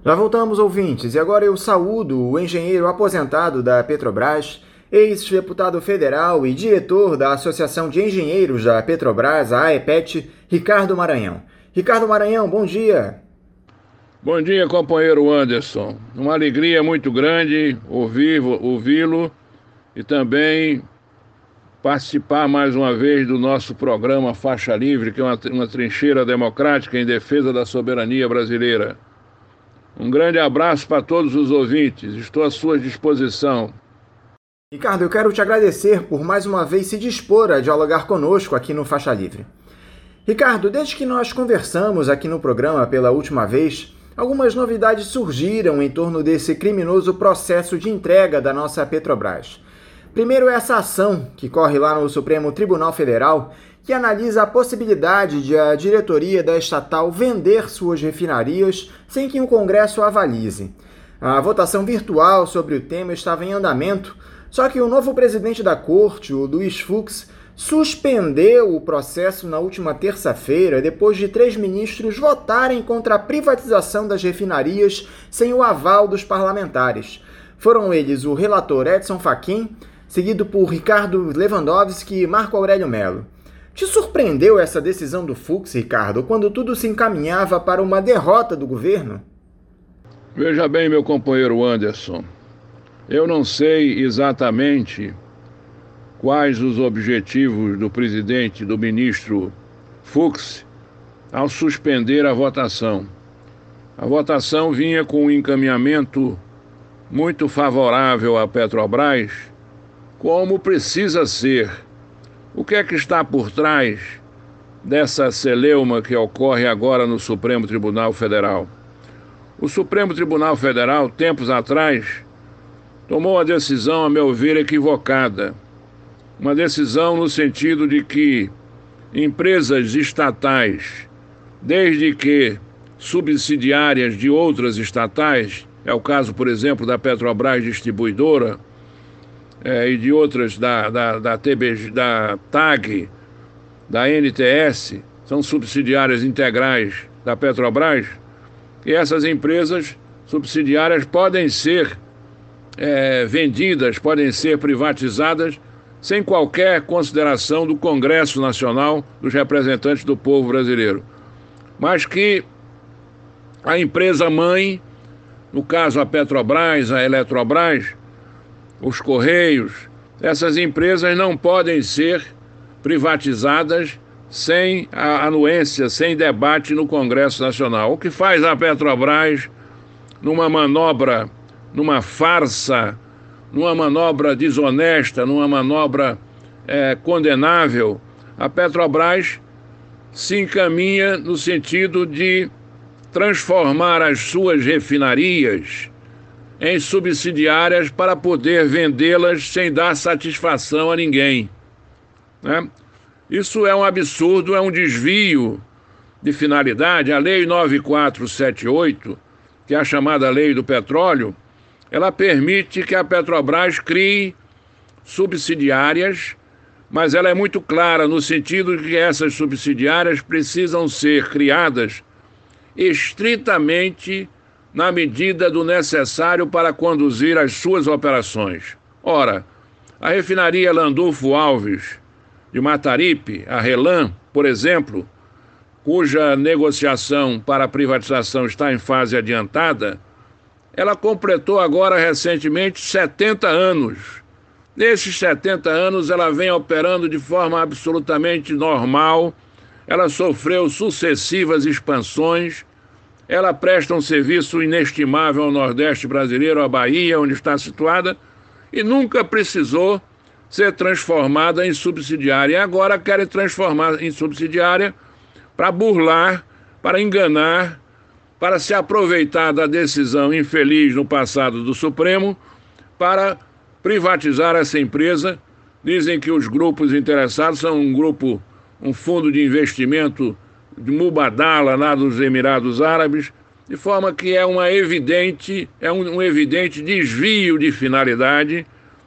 Já voltamos, ouvintes, e agora eu saúdo o engenheiro aposentado da Petrobras, ex-deputado federal e diretor da Associação de Engenheiros da Petrobras, a AEPET, Ricardo Maranhão. Ricardo Maranhão, bom dia. Bom dia, companheiro Anderson. Uma alegria muito grande ouvi-lo e também participar mais uma vez do nosso programa Faixa Livre, que é uma trincheira democrática em defesa da soberania brasileira. Um grande abraço para todos os ouvintes. Estou à sua disposição. Ricardo, eu quero te agradecer por mais uma vez se dispor a dialogar conosco aqui no Faixa Livre. Ricardo, desde que nós conversamos aqui no programa pela última vez, algumas novidades surgiram em torno desse criminoso processo de entrega da nossa Petrobras. Primeiro, essa ação que corre lá no Supremo Tribunal Federal, que analisa a possibilidade de a diretoria da estatal vender suas refinarias sem que o Congresso avalize. A votação virtual sobre o tema estava em andamento, só que o novo presidente da corte, o Luiz Fux, suspendeu o processo na última terça-feira, depois de 3 ministros votarem contra a privatização das refinarias sem o aval dos parlamentares. Foram eles o relator Edson Fachin, seguido por Ricardo Lewandowski e Marco Aurélio Mello. Te surpreendeu essa decisão do Fux, Ricardo, quando tudo se encaminhava para uma derrota do governo? Veja bem, meu companheiro Anderson, eu não sei exatamente quais os objetivos do presidente, do ministro Fux, ao suspender a votação. A votação vinha com um encaminhamento muito favorável à Petrobras, como precisa ser. O que é que está por trás dessa celeuma que ocorre agora no Supremo Tribunal Federal? O Supremo Tribunal Federal, tempos atrás, tomou uma decisão, a meu ver, equivocada. Uma decisão no sentido de que empresas estatais, desde que subsidiárias de outras estatais, é o caso, por exemplo, da Petrobras Distribuidora, e de outras da TBG, da TAG, da NTS, são subsidiárias integrais da Petrobras, e essas empresas subsidiárias podem ser vendidas, podem ser privatizadas sem qualquer consideração do Congresso Nacional, dos representantes do povo brasileiro. Mas que a empresa mãe, no caso a Petrobras, a Eletrobras, os Correios, essas empresas não podem ser privatizadas sem a anuência, sem debate no Congresso Nacional. O que faz a Petrobras numa manobra, numa farsa, numa manobra desonesta, numa manobra condenável, a Petrobras se encaminha no sentido de transformar as suas refinarias em subsidiárias para poder vendê-las sem dar satisfação a ninguém, né? Isso é um absurdo, é um desvio de finalidade. A Lei 9478, que é a chamada Lei do Petróleo, ela permite que a Petrobras crie subsidiárias, mas ela é muito clara no sentido de que essas subsidiárias precisam ser criadas estritamente na medida do necessário para conduzir as suas operações. Ora, a refinaria Landulfo Alves de Mataripe, a RELAM, por exemplo, cuja negociação para a privatização está em fase adiantada, ela completou agora recentemente 70 anos. Nesses 70 anos ela vem operando de forma absolutamente normal, ela sofreu sucessivas expansões, ela presta um serviço inestimável ao Nordeste brasileiro, à Bahia, onde está situada, e nunca precisou ser transformada em subsidiária. E agora querem transformar em subsidiária para burlar, para enganar, para se aproveitar da decisão infeliz no passado do Supremo, para privatizar essa empresa. Dizem que os grupos interessados são um fundo de investimento de Mubadala, lá dos Emirados Árabes, de forma que é um evidente desvio de finalidade,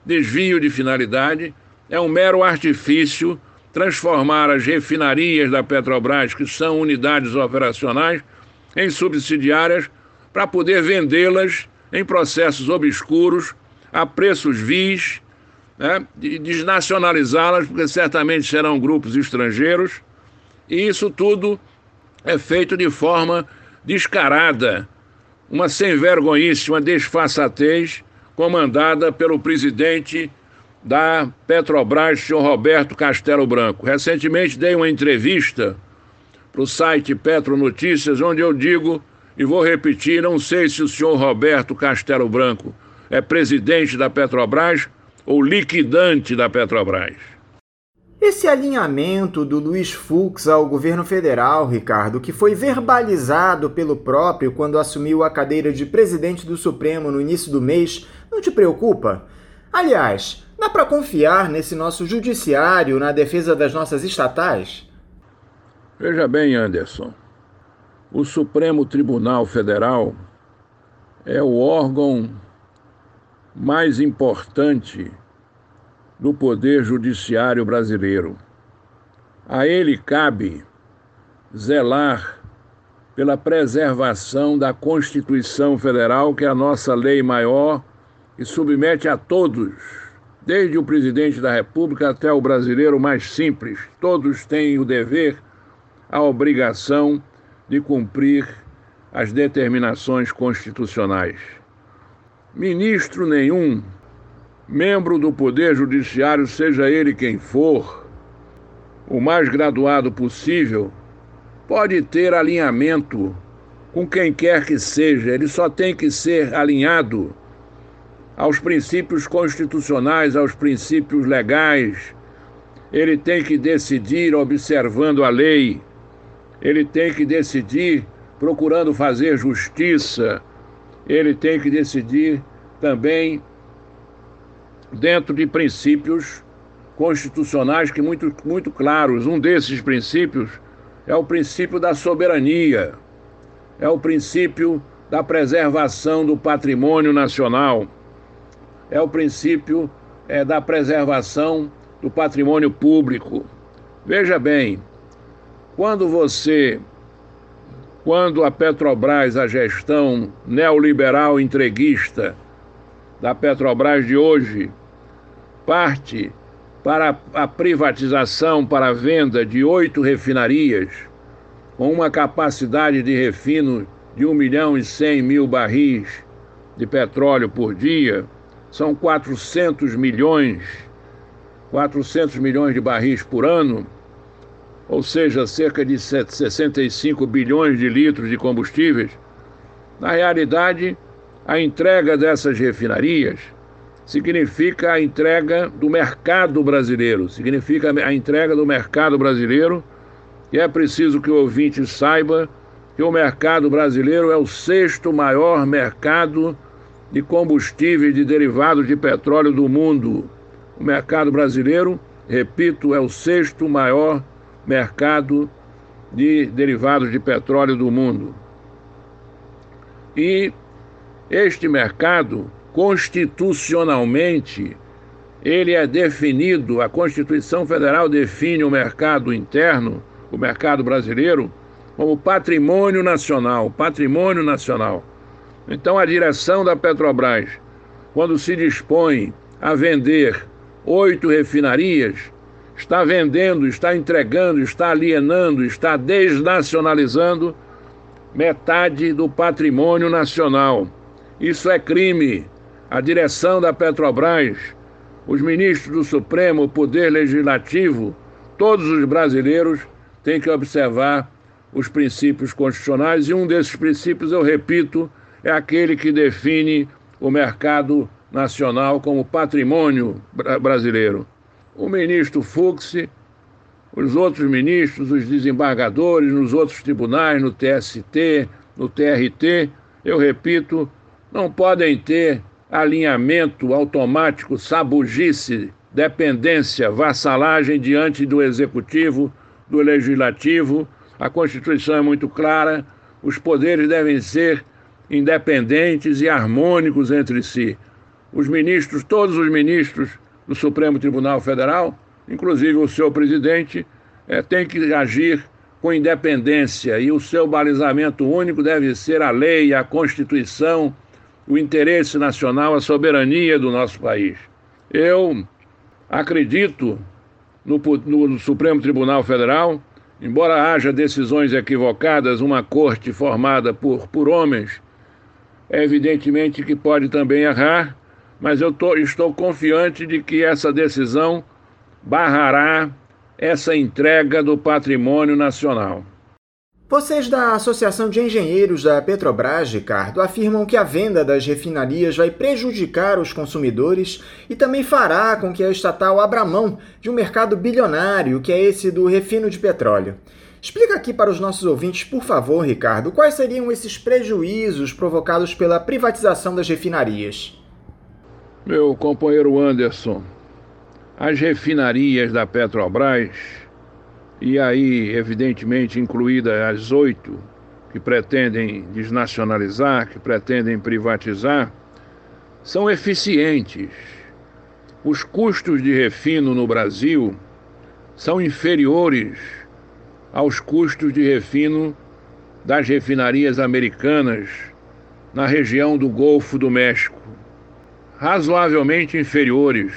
é um mero artifício transformar as refinarias da Petrobras, que são unidades operacionais, em subsidiárias, para poder vendê-las em processos obscuros, a preços vis, né, e desnacionalizá-las, porque certamente serão grupos estrangeiros, e isso tudo é feito de forma descarada, uma sem-vergonhice, uma desfaçatez, comandada pelo presidente da Petrobras, senhor Roberto Castelo Branco. Recentemente dei uma entrevista para o site Petro Notícias, onde eu digo, e vou repetir, não sei se o senhor Roberto Castelo Branco é presidente da Petrobras ou liquidante da Petrobras. Esse alinhamento do Luiz Fux ao governo federal, Ricardo, que foi verbalizado pelo próprio quando assumiu a cadeira de presidente do Supremo no início do mês, não te preocupa? Aliás, dá para confiar nesse nosso judiciário na defesa das nossas estatais? Veja bem, Anderson, o Supremo Tribunal Federal é o órgão mais importante do Poder Judiciário brasileiro. A ele cabe zelar pela preservação da Constituição Federal, que é a nossa lei maior, e submete a todos, desde o presidente da República até o brasileiro mais simples. Todos têm o dever, a obrigação de cumprir as determinações constitucionais. Ministro nenhum, membro do Poder Judiciário, seja ele quem for, o mais graduado possível, pode ter alinhamento com quem quer que seja. Ele só tem que ser alinhado aos princípios constitucionais, aos princípios legais. Ele tem que decidir observando a lei. Ele tem que decidir procurando fazer justiça. Ele tem que decidir também dentro de princípios constitucionais que muito claros. Um desses princípios é o princípio da soberania, é o princípio da preservação do patrimônio nacional, é o princípio da preservação do patrimônio público. Veja bem, quando a Petrobras, a gestão neoliberal entreguista da Petrobras de hoje, parte para a privatização, para a venda de 8 refinarias, com uma capacidade de refino de 1.100.000 barris de petróleo por dia, são 400 milhões de barris por ano, ou seja, cerca de 65 bilhões de litros de combustíveis. Na realidade, a entrega dessas refinarias significa a entrega do mercado brasileiro, e é preciso que o ouvinte saiba que o mercado brasileiro é o 6º maior mercado de combustíveis de derivados de petróleo do mundo. O mercado brasileiro, repito, é o 6º maior mercado de derivados de petróleo do mundo. E este mercado, constitucionalmente, ele é definido, a Constituição Federal define o mercado interno, o mercado brasileiro, como patrimônio nacional. Então, a direção da Petrobras, quando se dispõe a vender 8 refinarias, está vendendo, está entregando, está alienando, está desnacionalizando metade do patrimônio nacional. Isso é crime. A direção da Petrobras, os ministros do Supremo, o Poder Legislativo, todos os brasileiros têm que observar os princípios constitucionais, e um desses princípios, eu repito, é aquele que define o mercado nacional como patrimônio brasileiro. O ministro Fux, os outros ministros, os desembargadores, nos outros tribunais, no TST, no TRT, eu repito, não podem ter alinhamento automático, sabugice, dependência, vassalagem diante do Executivo, do Legislativo. A Constituição é muito clara, os poderes devem ser independentes e harmônicos entre si. Os ministros, todos os ministros do Supremo Tribunal Federal, inclusive o seu presidente, têm que agir com independência, e o seu balizamento único deve ser a lei, a Constituição, o interesse nacional, a soberania do nosso país. Eu acredito no Supremo Tribunal Federal, embora haja decisões equivocadas, uma corte formada por homens, é evidentemente que pode também errar, mas eu estou confiante de que essa decisão barrará essa entrega do patrimônio nacional. Vocês da Associação de Engenheiros da Petrobras, Ricardo, afirmam que a venda das refinarias vai prejudicar os consumidores e também fará com que a estatal abra mão de um mercado bilionário, que é esse do refino de petróleo. Explica aqui para os nossos ouvintes, por favor, Ricardo, quais seriam esses prejuízos provocados pela privatização das refinarias? Meu companheiro Anderson, as refinarias da Petrobras, e aí, evidentemente, incluídas as 8 que pretendem desnacionalizar, que pretendem privatizar, são eficientes. Os custos de refino no Brasil são inferiores aos custos de refino das refinarias americanas na região do Golfo do México. Razoavelmente inferiores,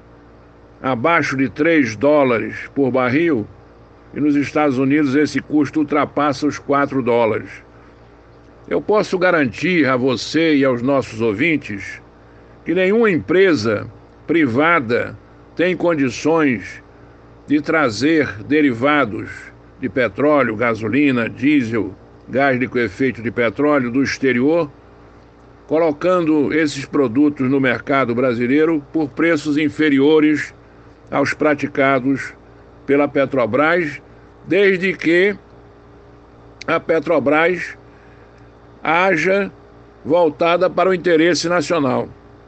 abaixo de $3 por barril, e nos Estados Unidos esse custo ultrapassa os $4. Eu posso garantir a você e aos nossos ouvintes que nenhuma empresa privada tem condições de trazer derivados de petróleo, gasolina, diesel, gás liquefeito de petróleo do exterior, colocando esses produtos no mercado brasileiro por preços inferiores aos praticados pela Petrobras, desde que a Petrobras haja voltada para o interesse nacional.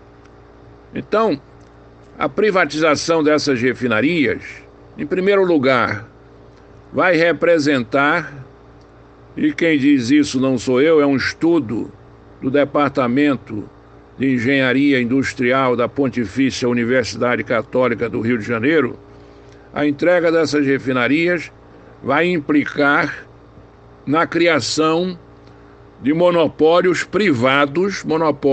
Então, a privatização dessas refinarias, em primeiro lugar, vai representar, e quem diz isso não sou eu, é um estudo do Departamento de Engenharia Industrial da Pontifícia Universidade Católica do Rio de Janeiro, a entrega dessas refinarias vai implicar na criação de monopólios privados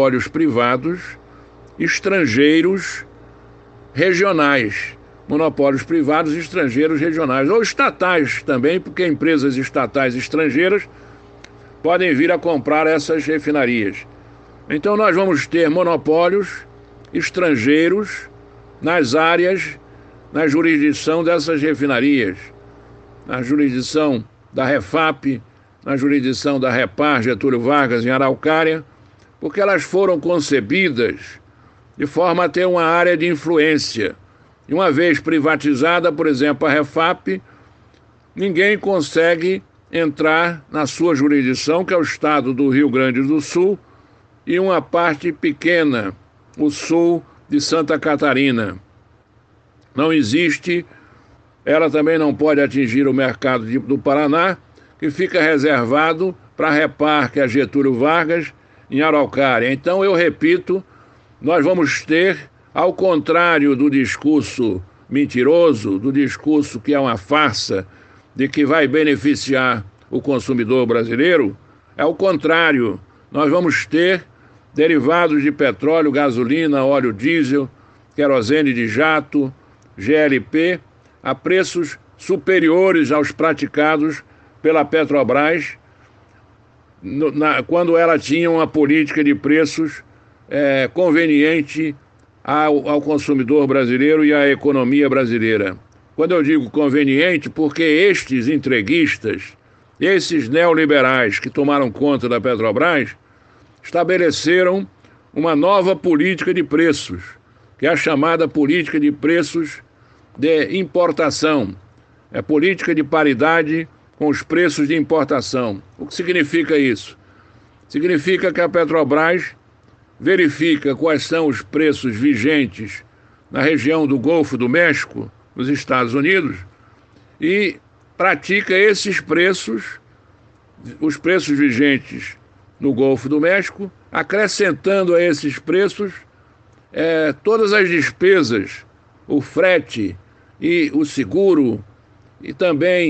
estrangeiros regionais, monopólios privados estrangeiros regionais, ou estatais também, porque empresas estatais estrangeiras podem vir a comprar essas refinarias. Então nós vamos ter monopólios estrangeiros nas áreas, na jurisdição dessas refinarias, na jurisdição da Refap, na jurisdição da Repar Getúlio Vargas em Araucária, porque elas foram concebidas de forma a ter uma área de influência. E uma vez privatizada, por exemplo, a Refap, ninguém consegue entrar na sua jurisdição, que é o estado do Rio Grande do Sul, e uma parte pequena, o sul de Santa Catarina. Não existe, ela também não pode atingir o mercado do Paraná, que fica reservado para a Repar, que é Getúlio Vargas, em Araucária. Então, eu repito, nós vamos ter, ao contrário do discurso mentiroso, do discurso que é uma farsa, de que vai beneficiar o consumidor brasileiro, é o contrário. Nós vamos ter derivados de petróleo, gasolina, óleo diesel, querosene de jato, GLP, a preços superiores aos praticados pela Petrobras, quando ela tinha uma política de preços conveniente ao consumidor brasileiro e à economia brasileira. Quando eu digo conveniente, porque estes entreguistas, esses neoliberais que tomaram conta da Petrobras, estabeleceram uma nova política de preços, que é a chamada política de preços de importação. É política de paridade com os preços de importação. O que significa isso? Significa que a Petrobras verifica quais são os preços vigentes na região do Golfo do México, nos Estados Unidos, e pratica esses preços, os preços vigentes no Golfo do México, acrescentando a esses preços todas as despesas, o frete e o seguro, e também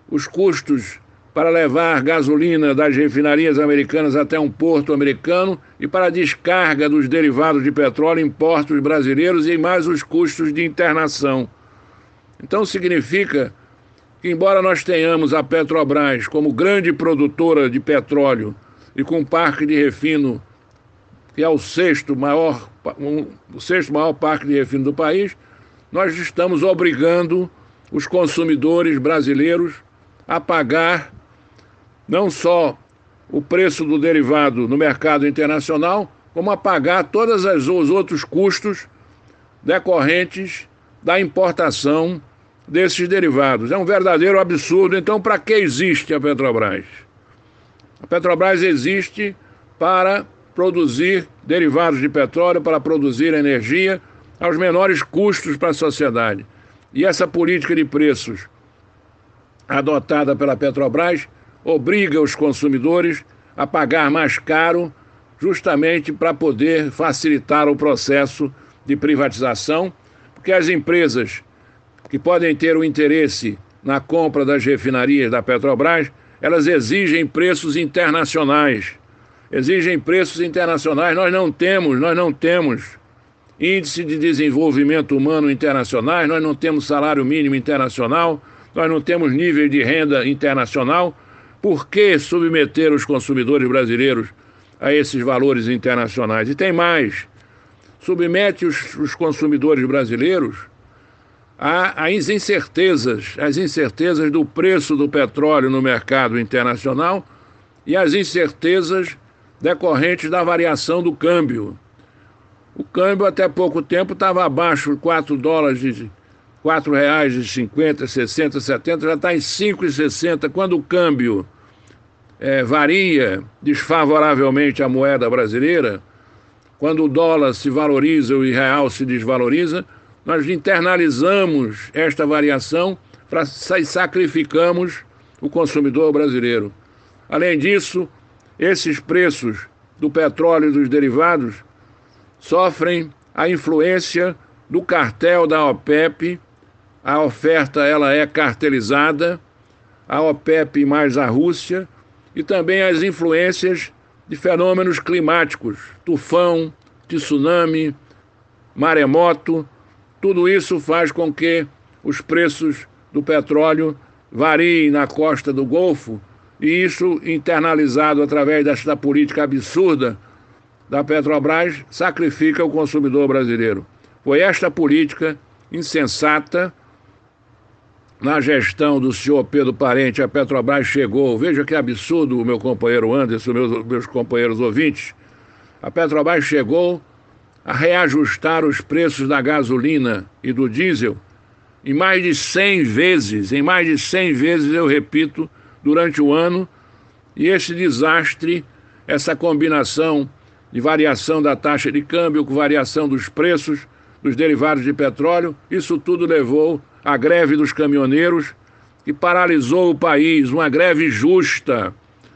os custos para levar gasolina das refinarias americanas até um porto americano e para a descarga dos derivados de petróleo em portos brasileiros e mais os custos de internação. Então significa que, embora nós tenhamos a Petrobras como grande produtora de petróleo e com um parque de refino que é o sexto maior parque de refino do país, nós estamos obrigando os consumidores brasileiros a pagar não só o preço do derivado no mercado internacional, como a pagar todos os outros custos decorrentes da importação desses derivados. É um verdadeiro absurdo. Então, para que existe a Petrobras? A Petrobras existe para produzir derivados de petróleo, para produzir energia aos menores custos para a sociedade. E essa política de preços adotada pela Petrobras obriga os consumidores a pagar mais caro, justamente para poder facilitar o processo de privatização, porque as empresas que podem ter o interesse na compra das refinarias da Petrobras, elas exigem preços internacionais. Nós não temos índice de desenvolvimento humano internacionais, nós não temos salário mínimo internacional, nós não temos nível de renda internacional. Por que submeter os consumidores brasileiros a esses valores internacionais? E tem mais, submete os consumidores brasileiros às incertezas do preço do petróleo no mercado internacional e às incertezas decorrentes da variação do câmbio. O câmbio até pouco tempo estava abaixo de 4 dólares, de R$4,50, 60, 70, já está em 5,60. Quando o câmbio varia desfavoravelmente a moeda brasileira, quando o dólar se valoriza e o real se desvaloriza, nós internalizamos esta variação e sacrificamos o consumidor brasileiro. Além disso, esses preços do petróleo e dos derivados sofrem a influência do cartel da OPEP. A oferta ela é cartelizada, a OPEP mais a Rússia, e também as influências de fenômenos climáticos, tufão, tsunami, maremoto. Tudo isso faz com que os preços do petróleo variem na costa do Golfo, e isso, internalizado através desta política absurda da Petrobras, sacrifica o consumidor brasileiro. Foi esta política insensata, na gestão do senhor Pedro Parente, a Petrobras chegou, veja que absurdo, meu companheiro Anderson, meus companheiros ouvintes, a Petrobras chegou a reajustar os preços da gasolina e do diesel em mais de 100 vezes, eu repito, durante o ano, e esse desastre, essa combinação de variação da taxa de câmbio com variação dos preços dos derivados de petróleo, isso tudo levou à greve dos caminhoneiros, que paralisou o país, uma greve justa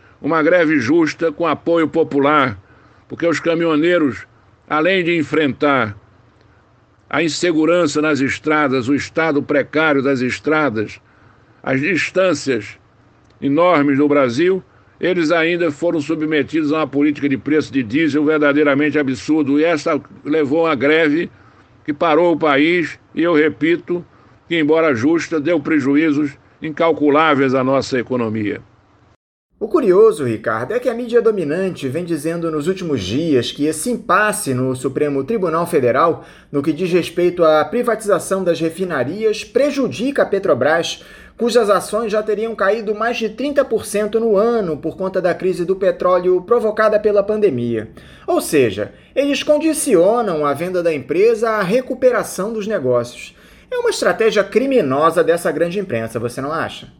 com apoio popular, porque os caminhoneiros, além de enfrentar a insegurança nas estradas, o estado precário das estradas, as distâncias enormes no Brasil, eles ainda foram submetidos a uma política de preço de diesel verdadeiramente absurdo. E essa levou a greve que parou o país, e eu repito que, embora justa, deu prejuízos incalculáveis à nossa economia. O curioso, Ricardo, é que a mídia dominante vem dizendo nos últimos dias que esse impasse no Supremo Tribunal Federal, no que diz respeito à privatização das refinarias, prejudica a Petrobras, cujas ações já teriam caído mais de 30% no ano por conta da crise do petróleo provocada pela pandemia. Ou seja, eles condicionam a venda da empresa à recuperação dos negócios. É uma estratégia criminosa dessa grande imprensa, você não acha?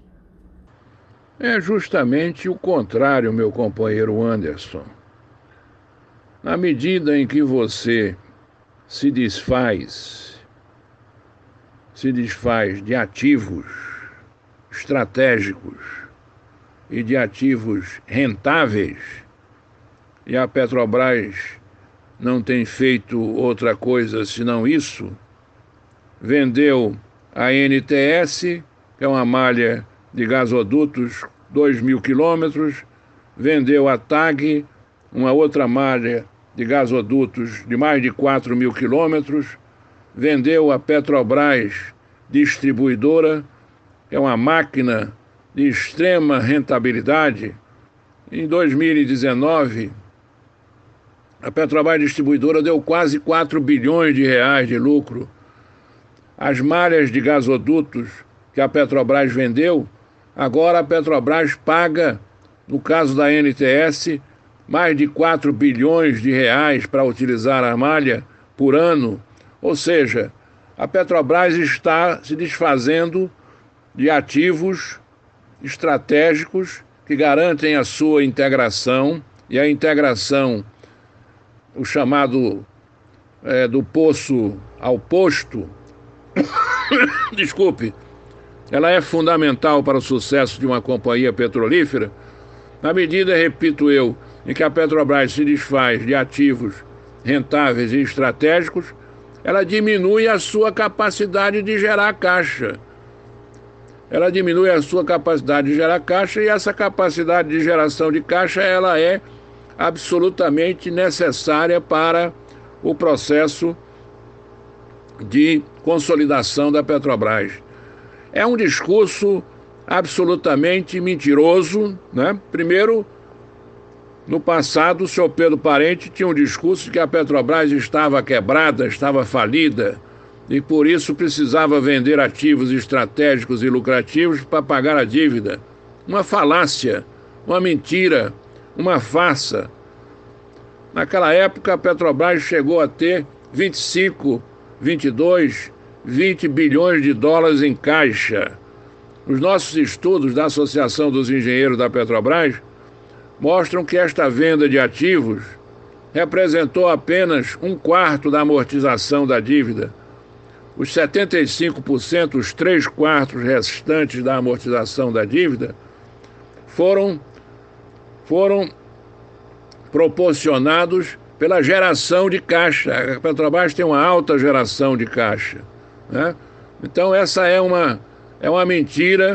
É justamente o contrário, meu companheiro Anderson. Na medida em que você se desfaz de ativos estratégicos e de ativos rentáveis, e a Petrobras não tem feito outra coisa senão isso, vendeu a NTS, que é uma malha de gasodutos, 2.000 quilômetros, vendeu a TAG, uma outra malha de gasodutos de mais de 4.000 quilômetros, vendeu a Petrobras Distribuidora, que é uma máquina de extrema rentabilidade. Em 2019, a Petrobras Distribuidora deu quase 4 bilhões de reais de lucro. As malhas de gasodutos que a Petrobras vendeu, agora a Petrobras paga, no caso da NTS, mais de 4 bilhões de reais para utilizar a malha por ano. Ou seja, a Petrobras está se desfazendo de ativos estratégicos que garantem a sua integração, e a integração, o chamado do poço ao posto, desculpe, ela é fundamental para o sucesso de uma companhia petrolífera, na medida, repito eu, em que a Petrobras se desfaz de ativos rentáveis e estratégicos, ela diminui a sua capacidade de gerar caixa. Ela diminui a sua capacidade de gerar caixa, e essa capacidade de geração de caixa ela é absolutamente necessária para o processo de consolidação da Petrobras. É um discurso absolutamente mentiroso, né? Primeiro, no passado, o senhor Pedro Parente tinha um discurso de que a Petrobras estava quebrada, estava falida, e por isso precisava vender ativos estratégicos e lucrativos para pagar a dívida. Uma falácia, uma mentira, uma farsa. Naquela época, a Petrobras chegou a ter 25, 22, 20 bilhões de dólares em caixa. Os nossos estudos da Associação dos Engenheiros da Petrobras mostram que esta venda de ativos representou apenas 1/4 da amortização da dívida. Os 75%, os 3/4 restantes da amortização da dívida, foram proporcionados pela geração de caixa. A Petrobras tem uma alta geração de caixa, né? Então essa é uma mentira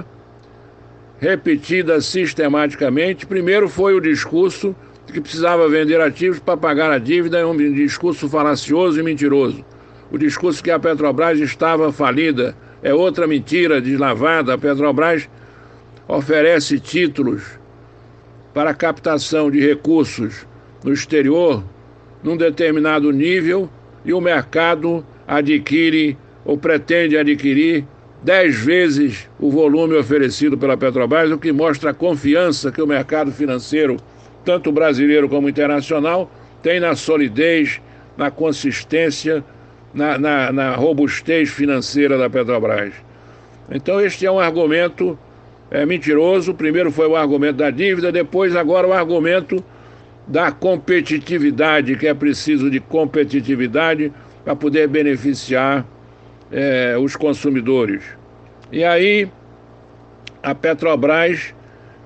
repetida sistematicamente. Primeiro foi o discurso de que precisava vender ativos para pagar a dívida, é um discurso falacioso e mentiroso. O discurso que a Petrobras estava falida é outra mentira deslavada. A Petrobras oferece títulos para captação de recursos no exterior num determinado nível, e o mercado adquire ou pretende adquirir 10 vezes o volume oferecido pela Petrobras, o que mostra a confiança que o mercado financeiro, tanto brasileiro como internacional, tem na solidez, na consistência, na robustez financeira da Petrobras. Então este é um argumento mentiroso. Primeiro foi o argumento da dívida, depois agora o argumento da competitividade, que é preciso de competitividade para poder beneficiar os consumidores. E aí a Petrobras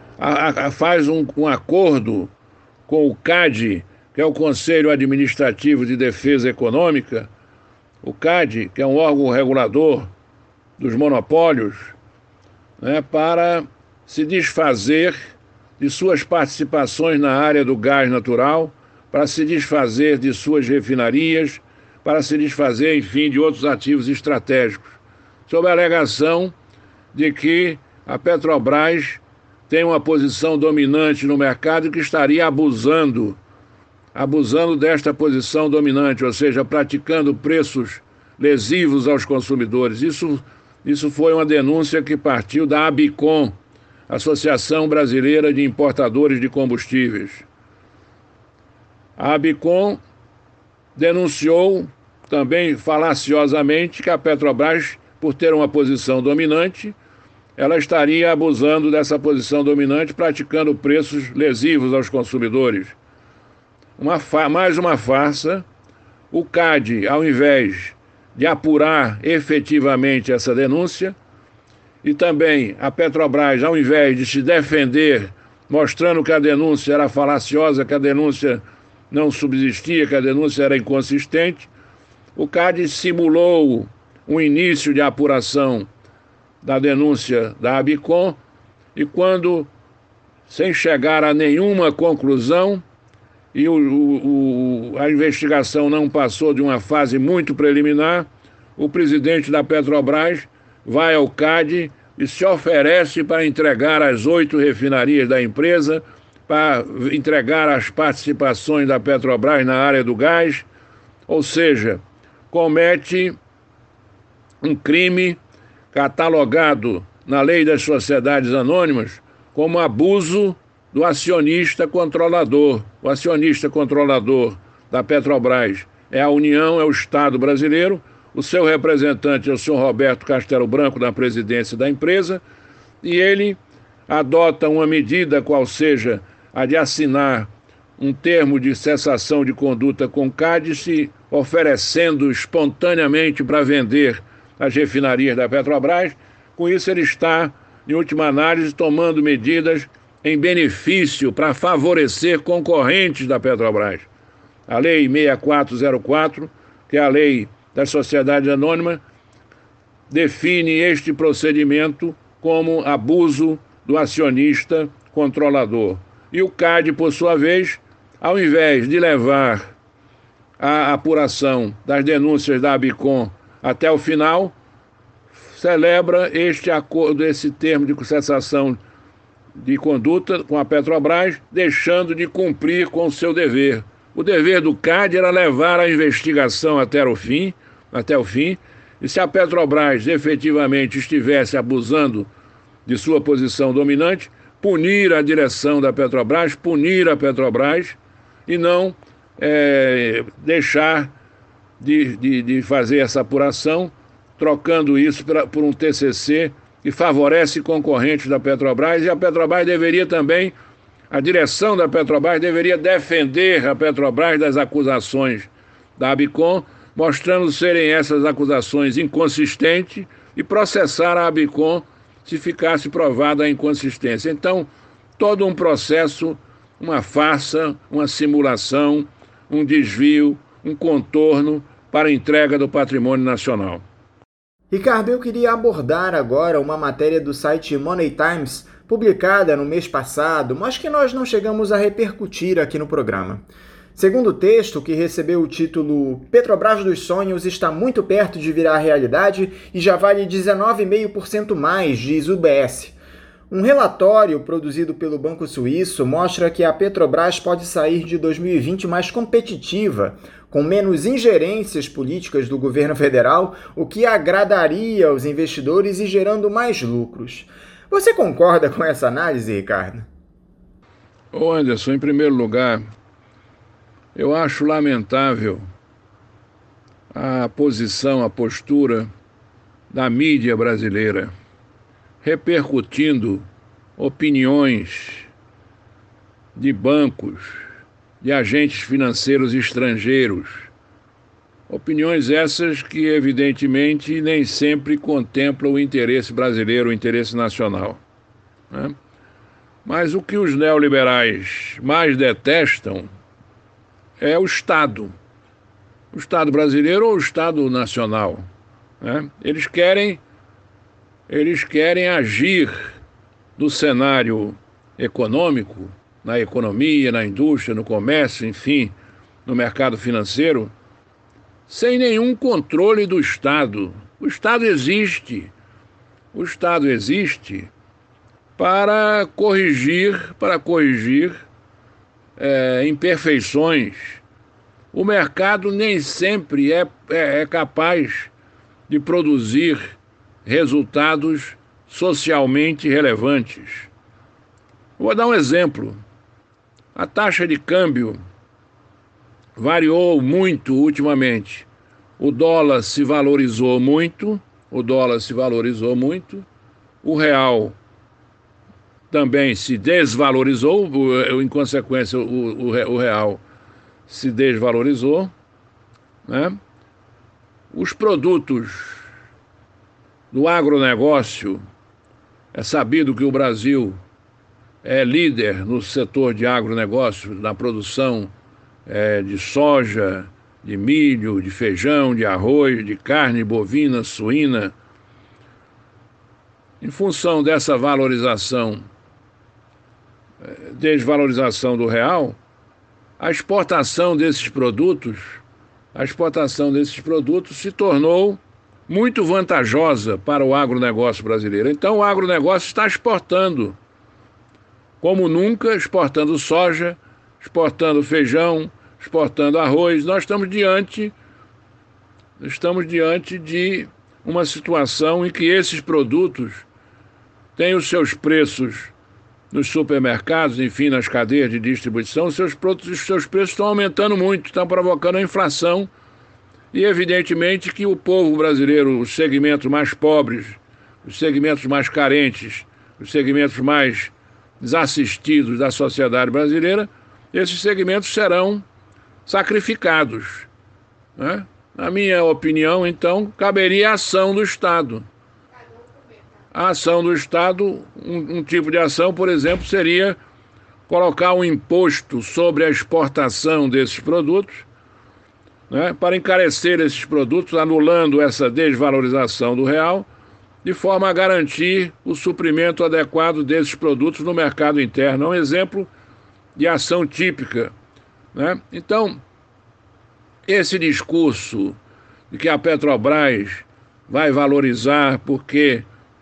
faz um acordo com o CAD, que é o Conselho Administrativo de Defesa Econômica. O CAD, que é um órgão regulador dos monopólios, né, para se desfazer de suas participações na área do gás natural, para se desfazer de suas refinarias, para se desfazer, enfim, de outros ativos estratégicos, sob a alegação de que a Petrobras tem uma posição dominante no mercado e que estaria abusando desta posição dominante, ou seja, praticando preços lesivos aos consumidores. Isso foi uma denúncia que partiu da ABICOM, Associação Brasileira de Importadores de Combustíveis. A ABICOM denunciou também falaciosamente que a Petrobras, por ter uma posição dominante, ela estaria abusando dessa posição dominante, praticando preços lesivos aos consumidores. Mais uma farsa. O CAD, ao invés de apurar efetivamente essa denúncia, e também a Petrobras, ao invés de se defender, mostrando que a denúncia era falaciosa, que a denúncia não subsistia, que a denúncia era inconsistente, o CAD simulou um início de apuração da denúncia da ABICOM e quando, sem chegar a nenhuma conclusão, e a investigação não passou de uma fase muito preliminar, o presidente da Petrobras vai ao CAD e se oferece para entregar as 8 refinarias da empresa, para entregar as participações da Petrobras na área do gás, ou seja, comete um crime catalogado na Lei das Sociedades Anônimas como abuso do acionista controlador. O acionista controlador da Petrobras é a União, é o Estado brasileiro, o seu representante é o senhor Roberto Castelo Branco, na presidência da empresa, e ele adota uma medida, qual seja a de assinar um termo de cessação de conduta com o CAD, se oferecendo espontaneamente para vender as refinarias da Petrobras. Com isso, ele está, em última análise, tomando medidas em benefício para favorecer concorrentes da Petrobras. A Lei 6404, que é a Lei das Sociedades Anônimas, define este procedimento como abuso do acionista controlador. E o CAD, por sua vez, ao invés de levar a apuração das denúncias da ABICOM até o final, celebra este acordo, esse termo de cessação de conduta com a Petrobras, deixando de cumprir com o seu dever. O dever do CAD era levar a investigação até o fim, e se a Petrobras efetivamente estivesse abusando de sua posição dominante, punir a direção da Petrobras, punir a Petrobras e não deixar de fazer essa apuração, trocando isso por um TCC que favorece concorrentes da Petrobras, e a Petrobras deveria também, a direção da Petrobras deveria defender a Petrobras das acusações da ABICOM, mostrando serem essas acusações inconsistentes, e processar a ABICOM se ficasse provada a inconsistência. Então, todo um processo, uma farsa, uma simulação, um desvio, um contorno para a entrega do patrimônio nacional. Ricardo, eu queria abordar agora uma matéria do site Money Times, publicada no mês passado, mas que nós não chegamos a repercutir aqui no programa. Segundo o texto, que recebeu o título "Petrobras dos Sonhos está muito perto de virar realidade e já vale 19,5% mais", diz o UBS. Um relatório produzido pelo Banco Suíço mostra que a Petrobras pode sair de 2020 mais competitiva, com menos ingerências políticas do governo federal, o que agradaria aos investidores e gerando mais lucros. Você concorda com essa análise, Ricardo? Ô Anderson, em primeiro lugar, eu acho lamentável a posição, a postura da mídia brasileira, repercutindo opiniões de bancos, de agentes financeiros estrangeiros. Opiniões essas que, evidentemente, nem sempre contemplam o interesse brasileiro, o interesse nacional, né? Mas o que os neoliberais mais detestam é o Estado brasileiro ou o Estado nacional, né? Eles querem agir no cenário econômico, na economia, na indústria, no comércio, enfim, no mercado financeiro, sem nenhum controle do Estado. O Estado existe para corrigir imperfeições. O mercado nem sempre é capaz de produzir resultados socialmente relevantes. Vou dar um exemplo. A taxa de câmbio variou muito ultimamente. O dólar se valorizou muito, o real também se desvalorizou, em consequência o real se desvalorizou, né? Os produtos do agronegócio, é sabido que o Brasil é líder no setor de agronegócio, na produção de soja, de milho, de feijão, de arroz, de carne bovina, suína. em função dessa desvalorização do real, a exportação desses produtos se tornou muito vantajosa para o agronegócio brasileiro. Então o agronegócio está exportando, como nunca, exportando soja, exportando feijão, exportando arroz. Nós estamos diante de uma situação em que esses produtos têm os seus preços nos supermercados, enfim, nas cadeias de distribuição, os seus preços estão aumentando muito, estão provocando a inflação e, evidentemente, que o povo brasileiro, os segmentos mais pobres, os segmentos mais carentes, os segmentos mais desassistidos da sociedade brasileira, esses segmentos serão sacrificados, né? Na minha opinião, então, caberia a ação do Estado. A ação do Estado, um tipo de ação, por exemplo, seria colocar um imposto sobre a exportação desses produtos, né, para encarecer esses produtos, anulando essa desvalorização do real, de forma a garantir o suprimento adequado desses produtos no mercado interno. É um exemplo de ação típica, né? Então, esse discurso de que a Petrobras vai valorizar porque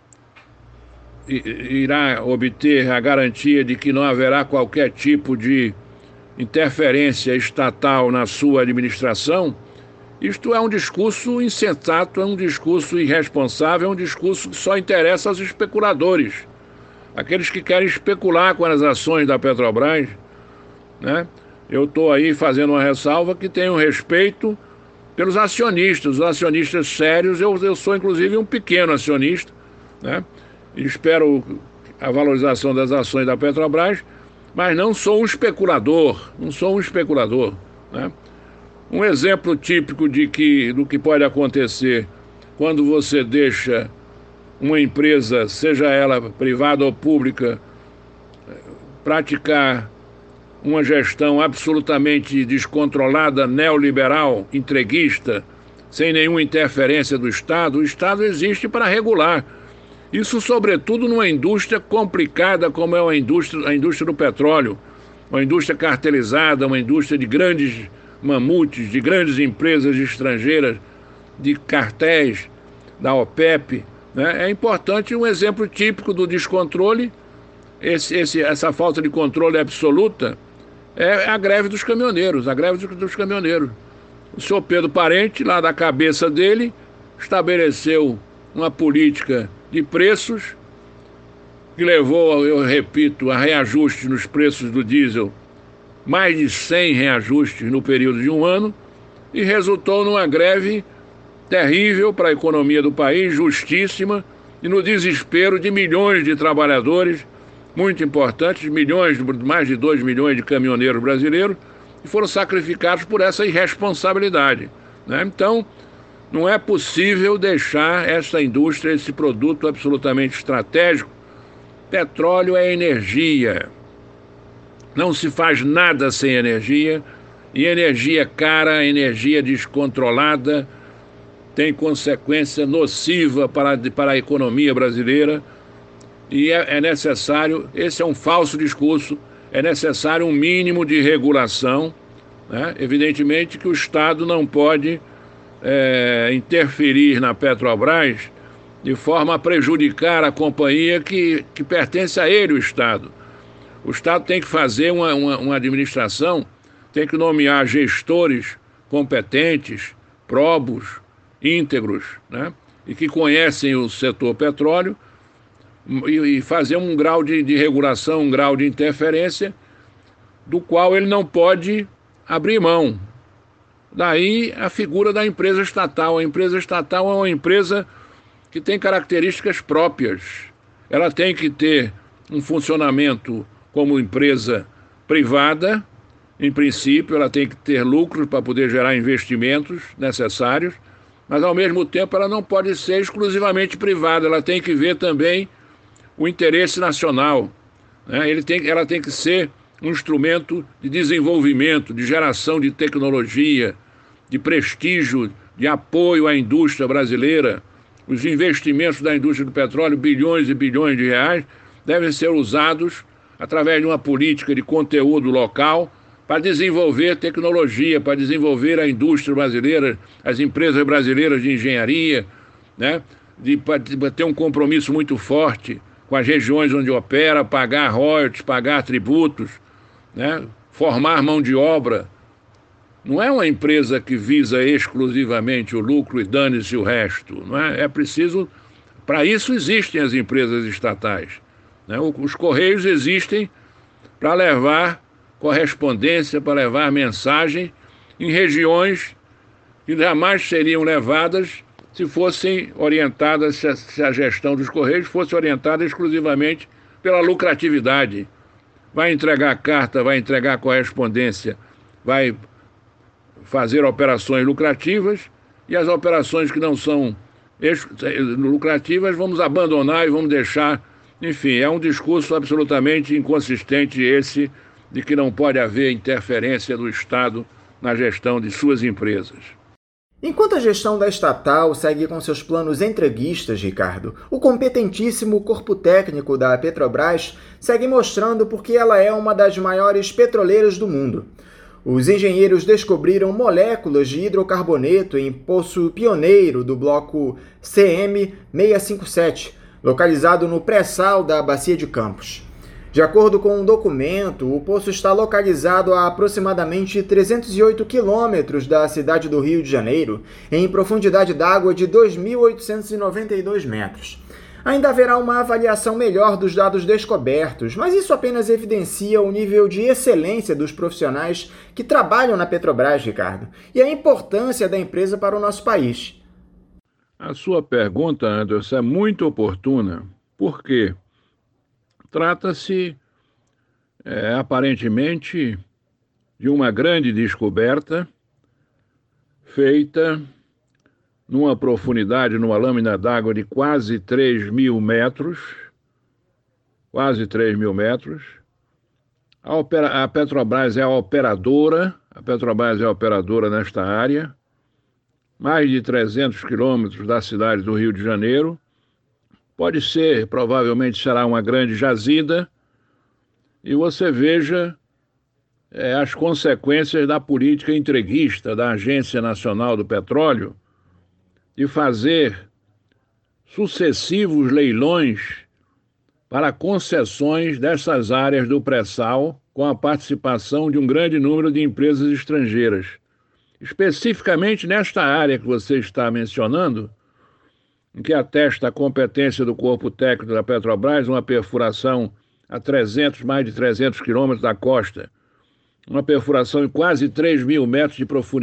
irá obter a garantia de que não haverá qualquer tipo de interferência estatal na sua administração, isto é um discurso insensato, é um discurso irresponsável, é um discurso que só interessa aos especuladores, aqueles que querem especular com as ações da Petrobras, né? Eu estou aí fazendo uma ressalva que tenho respeito pelos acionistas, os acionistas sérios. Eu sou inclusive um pequeno acionista, né? Espero a valorização das ações da Petrobras, mas não sou um especulador, né? Um exemplo típico do que pode acontecer quando você deixa uma empresa, seja ela privada ou pública, praticar uma gestão absolutamente descontrolada, neoliberal, entreguista, sem nenhuma interferência do Estado. O Estado existe para regular. Isso, sobretudo, numa indústria complicada como é a indústria do petróleo, uma indústria cartelizada, uma indústria de grandes mamutes, de grandes empresas estrangeiras, de cartéis, da OPEP, né? É importante um exemplo típico do descontrole, essa falta de controle absoluta, é a greve dos caminhoneiros, O senhor Pedro Parente, lá da cabeça dele, estabeleceu uma política de preços que levou, eu repito, a reajustes nos preços do diesel, mais de 100 reajustes no período de um ano, e resultou numa greve terrível para a economia do país, justíssima, e no desespero de milhões de trabalhadores, muito importantes, mais de 2 milhões de caminhoneiros brasileiros, que foram sacrificados por essa irresponsabilidade, né? Então, não é possível deixar essa indústria, esse produto absolutamente estratégico. Petróleo é energia. Não se faz nada sem energia, e energia cara, energia descontrolada, tem consequência nociva para a economia brasileira, e é necessário, esse é um falso discurso, é necessário um mínimo de regulação, né? Evidentemente que o Estado não pode interferir na Petrobras de forma a prejudicar a companhia que pertence a ele, o Estado. O Estado tem que fazer uma administração, tem que nomear gestores competentes, probos, íntegros, né? E que conhecem o setor petróleo, e fazer um grau de regulação, um grau de interferência, do qual ele não pode abrir mão. Daí a figura da empresa estatal. A empresa estatal é uma empresa que tem características próprias. Ela tem que ter um funcionamento como empresa privada, em princípio, ela tem que ter lucros para poder gerar investimentos necessários, mas ao mesmo tempo ela não pode ser exclusivamente privada, ela tem que ver também o interesse nacional, né? Ela tem que ser um instrumento de desenvolvimento, de geração de tecnologia, de prestígio, de apoio à indústria brasileira, os investimentos da indústria do petróleo, bilhões e bilhões de reais, devem ser usados através de uma política de conteúdo local para desenvolver tecnologia, para desenvolver a indústria brasileira, as empresas brasileiras de engenharia, né? Para ter um compromisso muito forte com as regiões onde opera, pagar royalties, pagar tributos, né? Formar mão de obra. Não é uma empresa que visa exclusivamente o lucro e dane-se o resto. Não é? É preciso... Para isso existem as empresas estatais, né? Os Correios existem para levar correspondência, para levar mensagem em regiões que jamais seriam levadas se fossem orientadas, se a gestão dos Correios fosse orientada exclusivamente pela lucratividade. Vai entregar carta, vai entregar correspondência, vai fazer operações lucrativas, e as operações que não são lucrativas vamos abandonar e vamos deixar. Enfim, é um discurso absolutamente inconsistente esse de que não pode haver interferência do Estado na gestão de suas empresas. Enquanto a gestão da estatal segue com seus planos entreguistas, Ricardo, o competentíssimo corpo técnico da Petrobras segue mostrando por que ela é uma das maiores petroleiras do mundo. Os engenheiros descobriram moléculas de hidrocarboneto em poço pioneiro do bloco CM-657, localizado no pré-sal da Bacia de Campos. De acordo com um documento, o poço está localizado a aproximadamente 308 quilômetros da cidade do Rio de Janeiro, em profundidade d'água de 2.892 metros. Ainda haverá uma avaliação melhor dos dados descobertos, mas isso apenas evidencia o nível de excelência dos profissionais que trabalham na Petrobras, Ricardo, e a importância da empresa para o nosso país. A sua pergunta, Anderson, é muito oportuna, porque trata-se, aparentemente, de uma grande descoberta feita numa profundidade, numa lâmina d'água de quase 3.000 metros, A Petrobras é a operadora nesta área, mais de 300 quilômetros da cidade do Rio de Janeiro. Pode ser, provavelmente será uma grande jazida, e você veja as consequências da política entreguista da Agência Nacional do Petróleo de fazer sucessivos leilões para concessões dessas áreas do pré-sal com a participação de um grande número de empresas estrangeiras. Especificamente nesta área que você está mencionando, em que atesta a competência do corpo técnico da Petrobras, uma perfuração a mais de 300 quilômetros da costa, uma perfuração em quase 3.000 metros de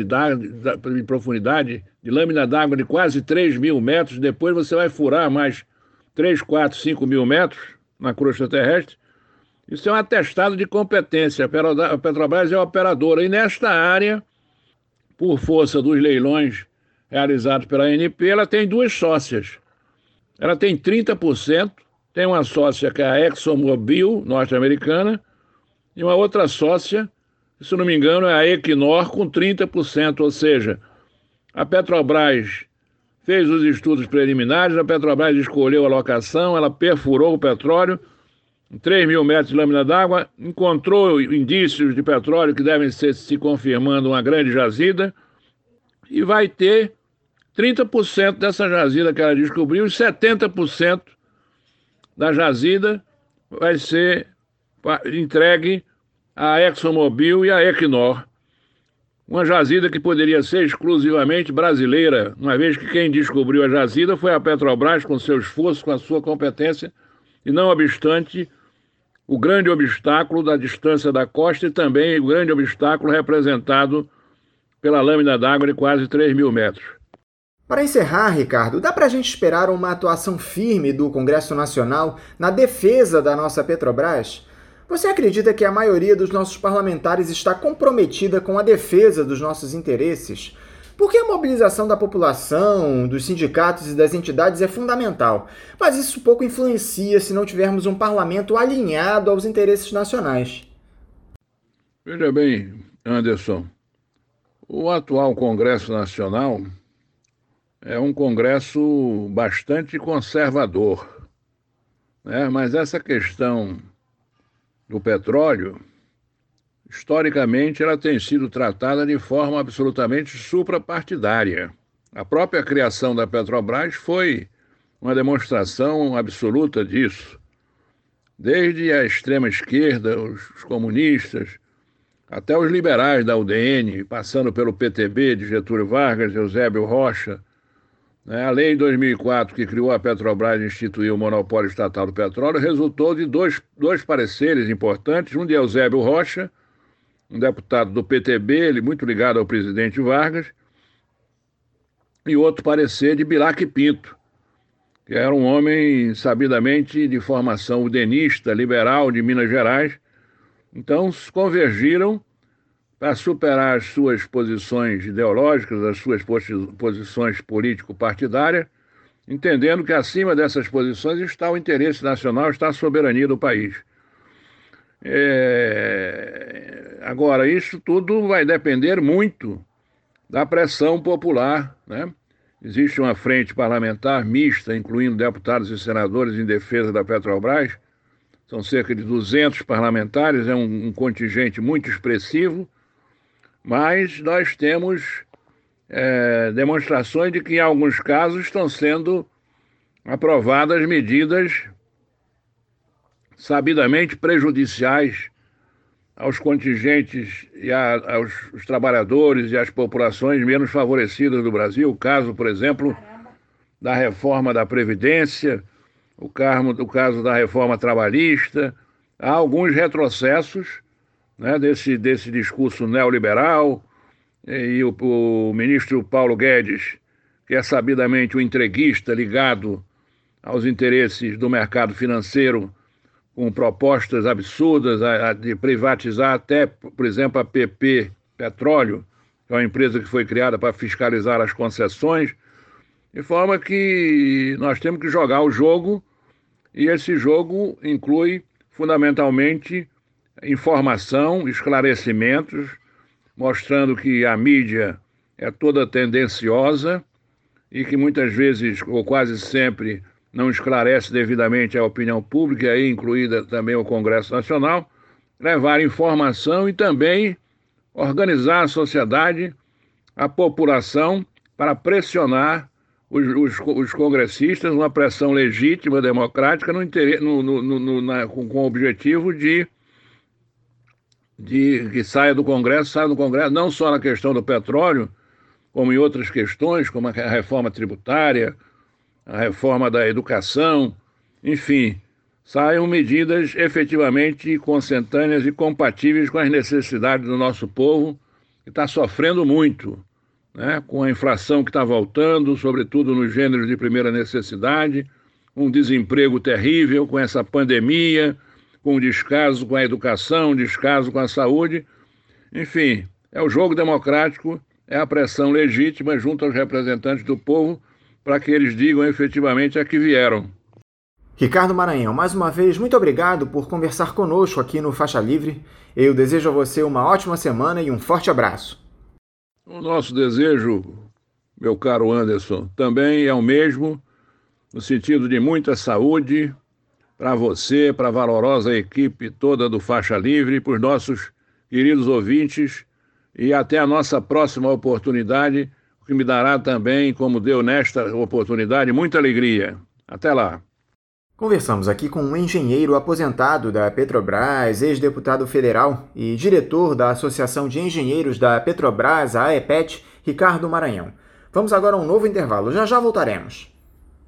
profundidade, de lâmina d'água de quase 3.000 metros, depois você vai furar mais 3, 4, 5 mil metros na crosta terrestre. Isso é um atestado de competência. A Petrobras é operadora, e nesta área, por força dos leilões realizados pela ANP, ela tem duas sócias. Ela tem 30%, tem uma sócia que é a ExxonMobil, norte-americana, e uma outra sócia, se não me engano, é a Equinor, com 30%, ou seja, a Petrobras fez os estudos preliminares, a Petrobras escolheu a locação, ela perfurou o petróleo, 3.000 metros de lâmina d'água, encontrou indícios de petróleo que devem ser se confirmando uma grande jazida, e vai ter 30% dessa jazida que ela descobriu, e 70% da jazida vai ser entregue à ExxonMobil e à Equinor. Uma jazida que poderia ser exclusivamente brasileira, uma vez que quem descobriu a jazida foi a Petrobras, com seu esforço, com a sua competência, e não obstante o grande obstáculo da distância da costa e também o grande obstáculo representado pela lâmina d'água de quase 3.000 metros. Para encerrar, Ricardo, dá para a gente esperar uma atuação firme do Congresso Nacional na defesa da nossa Petrobras? Você acredita que a maioria dos nossos parlamentares está comprometida com a defesa dos nossos interesses? Porque a mobilização da população, dos sindicatos e das entidades é fundamental, mas isso pouco influencia se não tivermos um parlamento alinhado aos interesses nacionais. Veja bem, Anderson, o atual Congresso Nacional é um Congresso bastante conservador, né? Mas essa questão do petróleo, historicamente, ela tem sido tratada de forma absolutamente suprapartidária. A própria criação da Petrobras foi uma demonstração absoluta disso. Desde a extrema esquerda, os comunistas, até os liberais da UDN, passando pelo PTB de Getúlio Vargas, Eusébio Rocha, né? A lei de 2004, que criou a Petrobras e instituiu o monopólio estatal do petróleo, resultou de dois pareceres importantes, um de Eusébio Rocha, um deputado do PTB, ele muito ligado ao presidente Vargas, e outro parecer de Bilac Pinto, que era um homem sabidamente de formação udenista, liberal, de Minas Gerais. Então, convergiram para superar as suas posições ideológicas, as suas posições político-partidárias, entendendo que acima dessas posições está o interesse nacional, está a soberania do país. Agora, isso tudo vai depender muito da pressão popular, né? Existe uma frente parlamentar mista, incluindo deputados e senadores em defesa da Petrobras. São cerca de 200 parlamentares, é um contingente muito expressivo, mas nós temos demonstrações de que, em alguns casos, estão sendo aprovadas medidas sabidamente prejudiciais aos contingentes e aos trabalhadores e às populações menos favorecidas do Brasil. O caso, por exemplo, da reforma da Previdência, o caso da reforma trabalhista. Há alguns retrocessos, né, desse discurso neoliberal, e o ministro Paulo Guedes, que é sabidamente um entreguista ligado aos interesses do mercado financeiro, com propostas absurdas de privatizar até, por exemplo, a PP Petróleo, que é uma empresa que foi criada para fiscalizar as concessões, de forma que nós temos que jogar o jogo, e esse jogo inclui, fundamentalmente, informação, esclarecimentos, mostrando que a mídia é toda tendenciosa e que muitas vezes, ou quase sempre, não esclarece devidamente a opinião pública, e aí incluída também o Congresso Nacional, levar informação e também organizar a sociedade, a população, para pressionar os congressistas, uma pressão legítima, democrática, com o objetivo de que saia do Congresso, não só na questão do petróleo, como em outras questões, como a reforma tributária, a reforma da educação, enfim, saiam medidas efetivamente consentâneas e compatíveis com as necessidades do nosso povo, que está sofrendo muito, né? Com a inflação que está voltando, sobretudo nos gêneros de primeira necessidade, um desemprego terrível, com essa pandemia, com o descaso com a educação, descaso com a saúde. Enfim, é o jogo democrático, é a pressão legítima junto aos representantes do povo, para que eles digam efetivamente a que vieram. Ricardo Maranhão, mais uma vez, muito obrigado por conversar conosco aqui no Faixa Livre. Eu desejo a você uma ótima semana e um forte abraço. O nosso desejo, meu caro Anderson, também é o mesmo, no sentido de muita saúde para você, para a valorosa equipe toda do Faixa Livre, para os nossos queridos ouvintes, e até a nossa próxima oportunidade, que me dará também, como deu nesta oportunidade, muita alegria. Até lá. Conversamos aqui com um engenheiro aposentado da Petrobras, ex-deputado federal e diretor da Associação de Engenheiros da Petrobras, a AEPET, Ricardo Maranhão. Vamos agora a um novo intervalo. Já já voltaremos.